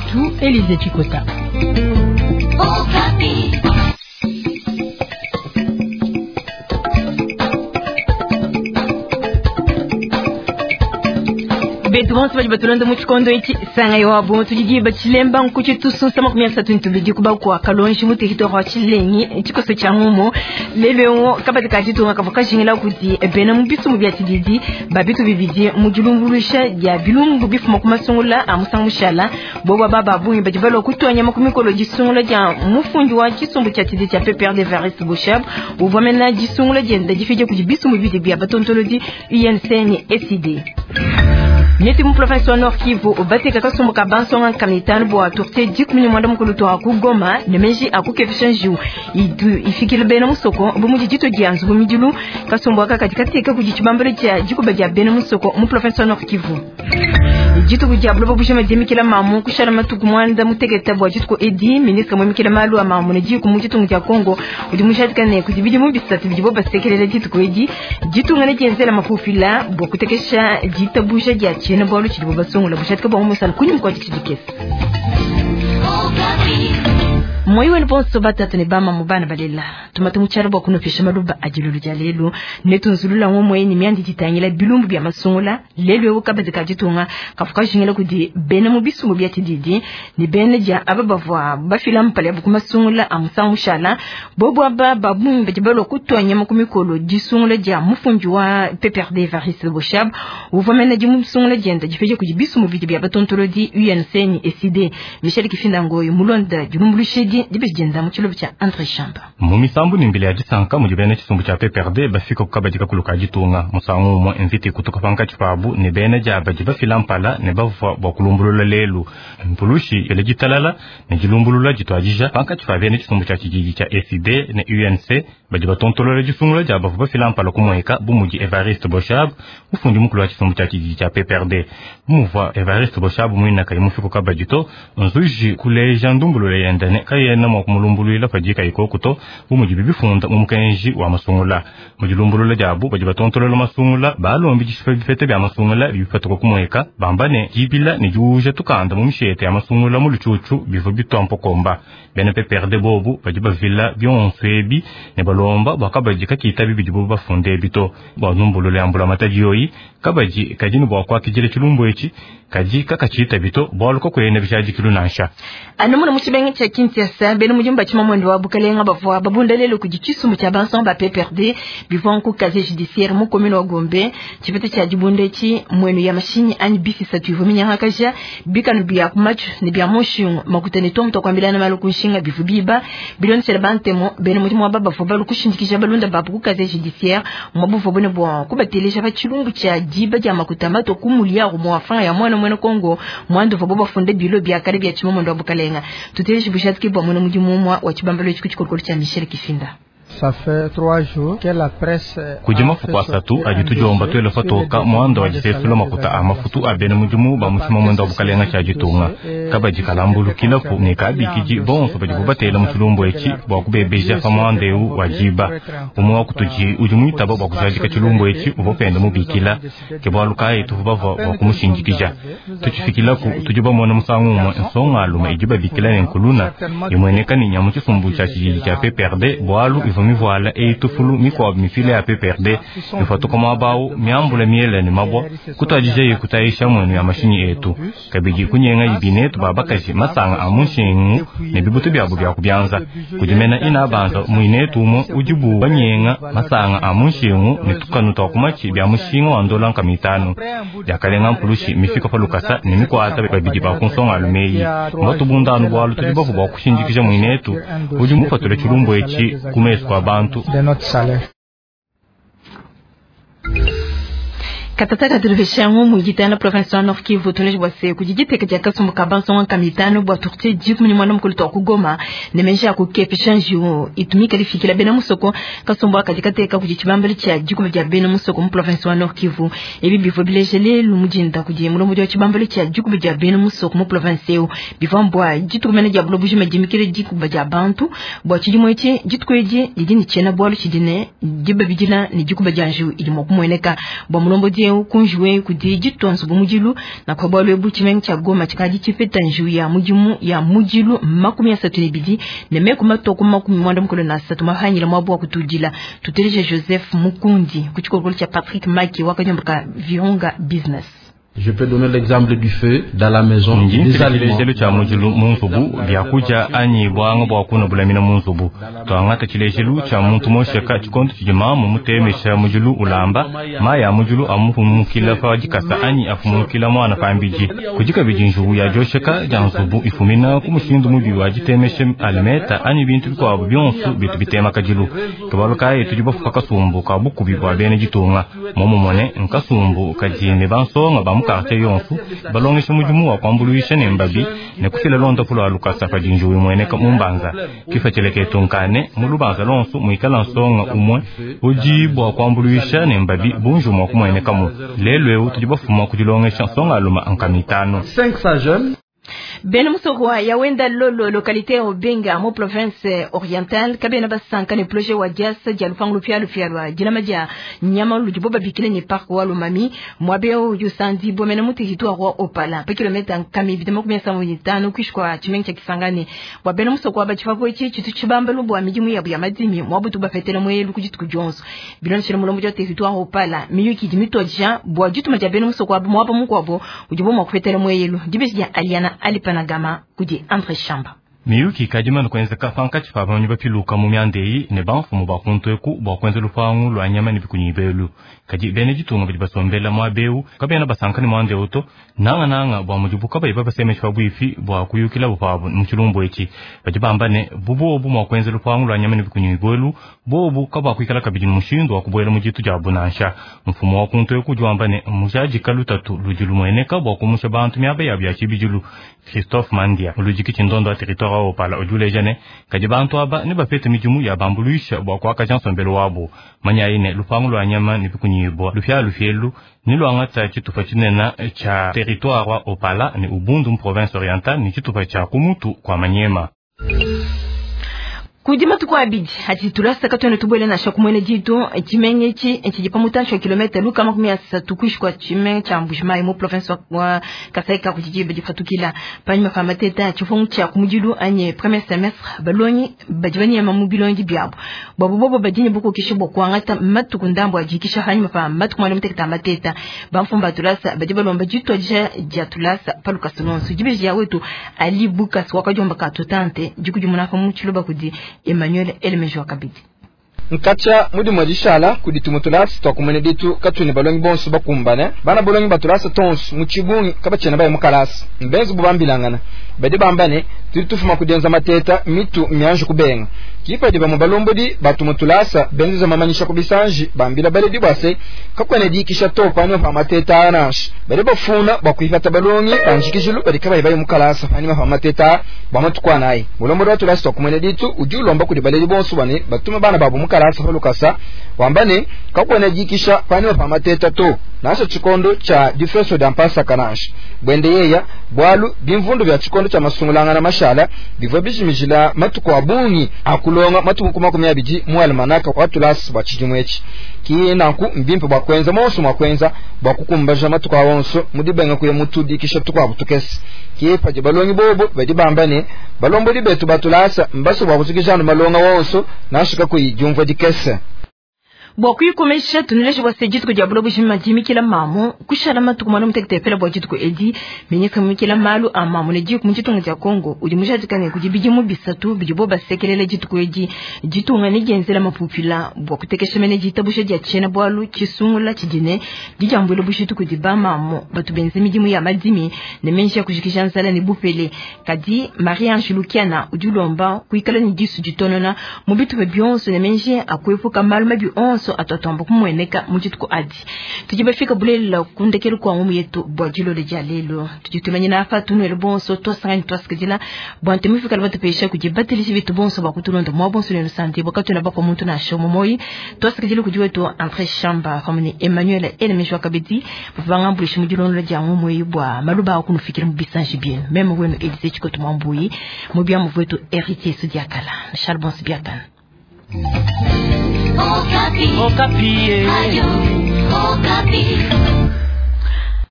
wetu Elize Chikota. Betu wansi baji batulanda muchikondo ichi sanga yowabu tujiji bachilemba nkuchi tusunsa makumia satu ntubidi kuba kwa kalonshi mutihito kwa chilengi chiko se changumo lelewo kabati kajitu ngakavuka jingila kuti bena mubisu mubiati didi babitu bibidi mujulumbulusha ya bilumbu bifu makumasungula amusangumushala boba baba bungi bajibalo kutuanya makumikolo jisungula ja mufungi wa chisumbu cha tidi cha PPRD Evariste Boshab uvamena jisungula jenda jifije kujibisu mubidi bia batontolodi UNCN SID. Neti mu province Nord Kivu obateka kasumbu ka bansonga kamitano bo tourte dik mini mwanda mukuluto akugoma nemeji akukefishanju ifikile bena musoko bo mujito gianzu bo midilu kasumbu aka katika kujichibambere cha jikuba ja bena musoko mu province Nord Kivu jito kujablo bo bushema demikila mamu kushara matuku mwanda mutegeta bo jitko edi ministre mo mikila malu amamu ne jiku mujito ngya Kongo udi mushatika ne kujibidi mu bisatu bijibo basekelele jitko edi jito ngane jenzela mafufila bo kutekesha jita busha ja chene bolu chidibo basongula bushatika bo musal kunyi mko chidikesi moyo wenu bonso batatu ne bama mubana balela tumatu mucharabo kuno fisha maluba ajilulu jalelu netunzulula ngomwe ni myandi titangila bilumbu bya masongula lelwe ukabeze kajitunga kafuka jingela kudi bena mubisu mu byati didi ni bene ja ababavwa bafila mpale bukumasongula amusangumushala bobo aba babumbe jibalo kutwanya makumikolo jisungula ja mufunju wa PPRD Evariste Boshab uvamena jimusungula jenda jifeje kujibisu mu bidi bya batontolodi UNCN SID Michel Kifinda ngoyo mulonda julumbulushedi dibijenda mu kilobo cha Andre Chamba mumisambu nimbele ya jisanka mu jibene chisumbu cha PPRD bafika kukabajika kuluka jitunga musangu mo invite kutoka panka chipabu ni bene jaba jiba filampala ne bavwa bakulumbulula lelu mpulushi yele jitalala ne jilumbulula jitwajija panka chifavene chisumbu cha kijiji cha SID ne UNC bajiba tontolole jisungula jaba vuba filampala kumweka bumuji Evariste Boshab ufundi mukulu wa chisumbu cha kijiji cha PPRD muva Evariste Boshab mwina kaimufiko kabajito nzuji kule jandumbulule yendane kayena mwakumulumbulula pajika ikokuto bumuji bibifunda mumukenji wa masungula mujilumbulula jabu bajiba tontolole masungula balombi jishifete bya masungula bifatuko kumweka bambane jibila ni juje tukanda mumishete ya masungula muluchuchu bivu bitompo komba bene PPRD bobu bajiba villa byonswebi ne balomba bakabajika kitabi bijibu bafunde bito banumbulule ambula matajiyoyi kabaji kajini bwa kijire chilumbo echi kaji kakachita bito boluko kwene bishaji kilunansha anamuna muchibenge cha Kinshasa bene mujumba chimamwendo wa bukalenga bavwa babundalelo kujichisu mu cha banson ba PPRD bivonku kaze judiciaire mu commune wa Gombe chipete cha jibundechi mwenu ya mashini ani bisi satuivo minyakaja bikanu bya kumachu ni bya moshung makutene tomto kwambilana maluku nshinga bivubiba biloni sele bantemo bene mujimu wa baba fobalu kushindikisha balunda babu kaze judiciaire mwabuvo bone bwa kubatelesha bachilungu cha jiba ja makutamato kumulia rumwafanga ya mwana mwene Kongo mwando foboba funde bilo bya karibi ya chimamwendo wa bukalenga tuteleshi bushatiki bwa mwene mujimu wa chibambalo chikuchikorokoro cha Michel Kifinda. Ça fait 3 jours que la presse kujima fukwa satu ajitujomba twele fatoka mwanda wajisesula makuta amafutu abene mujumu ba mutima mwenda bukalenga cha jitunga kabaji kalambulu kilafu ne kabikiji bonso bajibu batela muchulumbo echi bwa kubebeja famandeu wajiba umwa kutuji ujumu itaba bwa kujaji kachulumbo echi ubopenda mubikila ke bwaluka itu bava bwa kumushinjikija tuchifikila ku tujuba mwana musangu mo ensonga luma ijiba bikila nenkuluna imweneka ni nyamu chisumbu cha kijiji cha PPRD bwalu mivoila eitufulu mikob mifile ya PPRD mifatu kama bao miambula miele ni mabwa kutajije yekutaisha mwenu ya mashini etu kabiji kunyenga ibinetu babakaji masanga amushingu ne bibutu byabu bya kubyanza kujimena ina banza muinetu mo ujibu banyenga masanga amushingu ne tukanuta kumachi bya mushinga wandola kamitano yakalenga mpulushi mifika palukasa ni mikwata babiji ba kunsonga lumeyi matu bundanu bwalu tujibavu ba kushinjikija muinetu ujimu fatule chulumbo echi kumesu abantu de notre salaire. Katataka tulifishangu mujitana province Nord Kivu tuneje bwase kujigiteka jakaso mukabanso nkamitano bwa tourte jiku ni mwana mkulito kugoma nemesha kukepishanju itumika lifikila bena musoko kasombo akajikateka kujichibambali cha jiku bya bena musoko mu province wa Nord Kivu ebi bifo bilejele lumujinda kujiye mulo mujyo chibambali cha jiku bya bena musoko mu province yo bivambwa jitu kumena jya blobuji majimikire jiku bya bantu bwa chijimoiche jitukweje yidini chena bwa luchidine jiba bijina ni jiku bya janju ilimo kumweneka bwa mulombo die leo kunjwe kudiji tonso bumujilu na kwa balo ebuchimeng cha Goma chikaji chipeta nju ya mujimu ya mujilu makumi ya satu nebidi neme kumatoko makumi mwanda mkolo na satu mahanyila mwabu wa kutujila tutelisha Joseph Mukundi kuchukua cha Patrick Maki wakajomba Virunga Business. Je peux donner l'exemple du feu dans la maison. Des aliments. Cha mujilu munsubu byakuja anyi bwanga bwakuna bulamina munsubu. Twangata chilejelu cha muntu mosheka chikonto chijima mu mutemesha mujilu ulamba maya mujilu amufumukila fajikasa anyi afumukila mwana fambiji. Kujika bijinju ya josheka jansubu ifumina kumushindu mubi wajitemesha alimeta anyi bintu kwa byonsu bitu bitema kajilu. Kabaluka yetujiba fakasumbu kabuku bibwa bene jitunga. Momo mone nkasumbu kajine bansonga ba mukarte yonfu balongesha mujumu wa kwambuluisha nembabi ne kufila londa fulo alukasa fajinjuwe mwene kamumbanza kifatileke tunkane mulubanza lonsu muikala nsonga umwe ujibu wa kwambuluisha nembabi bunju mwa kumwene kamu lelwe tujibafuma kujilongesha nsonga aluma ankamitano 5 jeunes. Ben Musogwa ya wenda lolo localité Obenga mo province orientale kabena basanka ne projet wa Diasa jalufang lufia lwa jinamaja nyama lujiboba bikile ni park wa lumami mwabeo yusandi bomena muti hitwa wa Opala pe kilomita kami videmo 150 kwishwa chimencha kisangani wa Ben Musogwa bachifako ichi chitu chibamba lubo wa mijimu ya madimi mwabutu bafetela mwelu kujitu jonzo bilon shire mulomo jote hitwa Opala miyuki dimito ja bwa jitu maja Ben Musogwa mwabo mukwabo ujibo mwa kufetela mwelu dibesi ya aliana alipanagama kudi entre chamba miyuki kajima nkwenza kafanka chifaba nyiba piluka mu myandei ne banfu mu bakuntweku bakwenza lufangu lwa nyama ni bikunyibelu kaji bene jitunga bibasombela mwabeu kabena basanka ni mwande oto nanga bwa mujibuka bayiba basemeshwa bwifi bwa kuyukila bupabo mchilumbo echi bajibambane bubo obu mwakwenza lufangu lwa nyama ni bikunyibelu bobu kaba kwikala kabijinu mushindo wakubwela mujitu jabunansha mfumo wakuntweku jwambane mujaji kalutatu lujilu mweneka bwa kumusha bantu myabe yabyachibijulu Christophe Mandia ulujiki chindondo wa territoire Opala ojule jane kajibantu aba ni bafete mijumu ya bambuluisha bwa kwa kajanso mbelo wabo manya ine lufangu lwa nyama ni bikunyibwa lufielu ni luangata chitufa chinena cha territoire wa Opala ni Ubundu province orientale ni chitufa cha Kumutu kwa Manyema. Kudima tukwa abidi hati tulasa katwene tubwele na shakumwene jitu chimenye chijipamutanshwa kilometa luka makumia satukushwa chimenye cha mbushimai mu province wa Kasaika kujijibe jifatukila panima famateta chifungu cha kumujilu anye premier semestre balonyi bajibani ya mamubilonyi biabu babu bajini buko kishibo kuangata matukundambo ajikisha hanima fa matukumwale mtekita mateta bamfumba tulasa bajibalomba jitu ajia tulasa paluka salonsu jibeji ya wetu alibukas wakajomba katotante jikujumunafa mchiluba kudi Emmanuel Elmejo Kabidi nkacha mudi mwadishala kudi tumutulasi twa kumene ditu katuni balongi bonsu bakumbane bana balongi batulasa tonsu muchibungi kabachena baye mukalasi mbenzu bubambilangana bade bambane tufuma kudenza mateta mitu mianju kubenga kipa diba mubalombodi batumutulasa benzu za mamanyisha kubisanji bambila bale dibase kakwene dikisha topa ano pa mateta anash bade bafuna bakuifata balongi panjikijulu bade kabaye baye mukalasi anima pa mateta bamatukwana ai mulombo tulasa twa kumene ditu ujulomba kudi bale bonsu bane batuma bana babu mukalasi holukasa wambane kakwene dikisha panima pa mateta to nasho chikondo cha difference d'ampasa kanash bwende yeya bwalu bimvundu bya chikondo cha masungulanga na mashala bivwe bijimijila matuko abungi akulonga matuko kumakumya biji mualmanaka watulasi bachijimwechi kinanku mbimpe bakwenza monso makwenza bakukumbaja matuko awonso mudibenga kuye mutudi kisha tukwa butukesi kipa je balongi bobo badibambane balombo dibetu batulasa mbaso bakutikijana malonga wonso nashika kuyijumva dikese Bokuyi komesha tunilesha wasejitu kwa jabulo bishima jimi kila mamu kushala matu kumano mtekite pela bojitu kwa edi menyeka mkila malu amamu nejiu kumchitu nga Kongo ujimusha jikane kujibijimu bisatu bijiboba sekelele jitu kwa edi jitu nga nigenzela mapupila bokutekesha mene jita busha jachena boalu chisungula chijine dijambulo bushitu kujiba mamu batu benze mijimu ya madimi nemensha kujikisha nsala ni bupele kadi Maria Angelukiana ujulomba kuikala ni jisu jitonona mubitu bebionso nemensha akuefuka malu mabi so atotomba kumweneka mujituko adi tujibafika bulela kundekelu kwa ngumu yetu bwajilo lejalelo tujitumanye na afa tunwele bonso tosangani twaskajila bwante mufika labatu pesha kujibatilisi vitu bonso bakutulonda mwa bonso leno santi wakati na bako muntu na shomo moi twaskajila kujiwetu entre chamba famani Emmanuel Elmejo Kabidi bavangambulishi mujilono lejangu moi bwa maluba akunufikira mubisanji bien meme wenu Elise chiko tumambui mubia mwetu Héritier Sudiakala Charbon Sibiatan Okapi. Okapi.